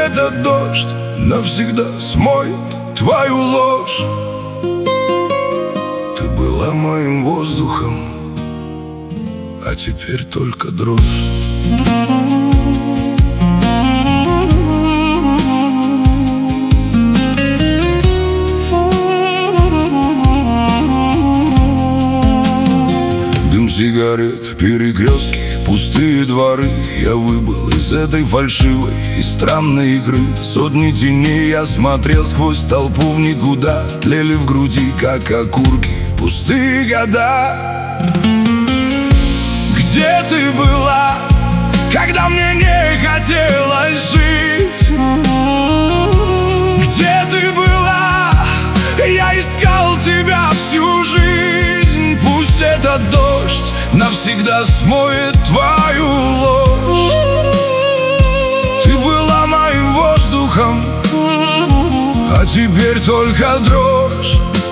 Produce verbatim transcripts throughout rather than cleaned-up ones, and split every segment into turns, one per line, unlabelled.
этот дождь навсегда смоет твою ложь. Ты была моим воздухом, а теперь только дрожь. Дым сигарет, перекрестки, пустые дворы. Я выбыл из этой фальшивой и странной игры. Сотни теней я смотрел сквозь толпу в никуда. Тлели в груди, как окурки, пустые года. Где ты была, когда мне не хотелось жить? Где ты была? Я искал тебя всю жизнь. Пусть этот дождь навсегда смоет твою ложь. Ты была моим воздухом, а теперь только дрожь.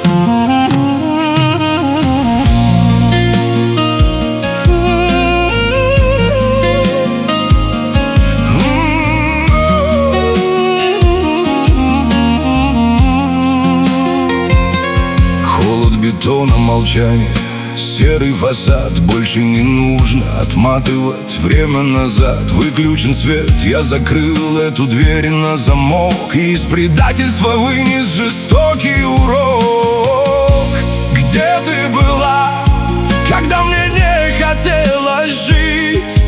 Холод бетона, молчание, серый фасад. Больше не нужно отматывать время назад. Выключен свет, я закрыл эту дверь на замок и из предательства вынес жестокий урок. Где ты была, когда мне не хотелось жить?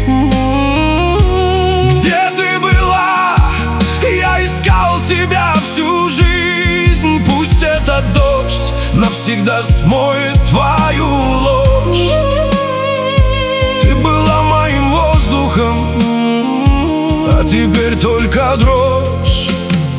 Где ты была? Я искал тебя всю жизнь. Пусть этот дождь навсегда смоет твою ложь. Ты была моим воздухом, а теперь только дрожь.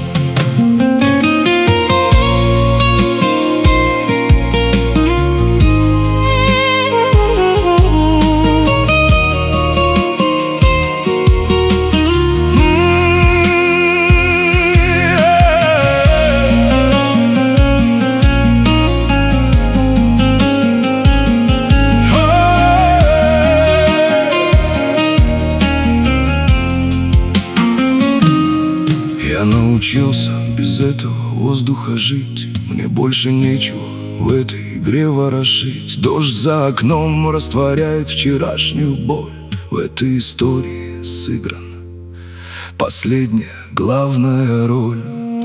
Я научился без этого воздуха жить. Мне больше нечего в этой игре ворошить. Дождь за окном растворяет вчерашнюю боль. В этой истории сыграна последняя главная роль.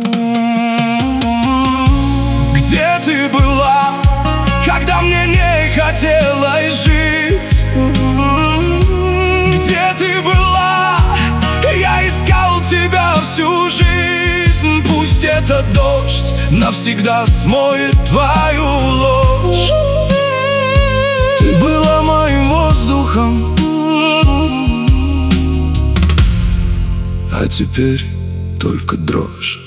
Где ты была, когда мне не хотелось жить? Где ты была? Я искал тебя всю жизнь. Пусть этот дождь навсегда смоет твою ложь. Ты была моим воздухом, а теперь только дрожь.